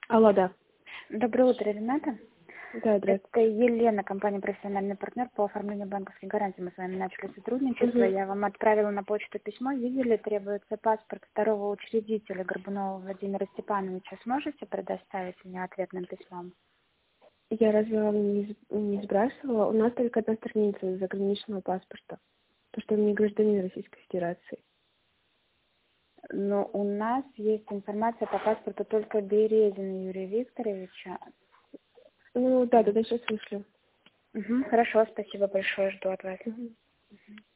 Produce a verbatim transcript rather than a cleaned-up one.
Алло, да. Доброе утро, Рената. Да, здравствуйте. Это Елена, компания «Профессиональный партнер» по оформлению банковских гарантий. Мы с вами начали сотрудничество. Мгм. Я вам отправила на почту письмо. Видели, требуется паспорт второго учредителя Горбунова Владимира Степановича. Сможете предоставить мне ответным письмом? Я разве вам не, с- не сбрасывала? У нас только одна страница заграничного паспорта. То, что он не гражданин Российской Федерации. Но у нас есть информация по паспорту только Березина Юрия Викторовича. Ну да, тогда сейчас вышлю. Угу, хорошо, спасибо большое, жду от вас. Мгм.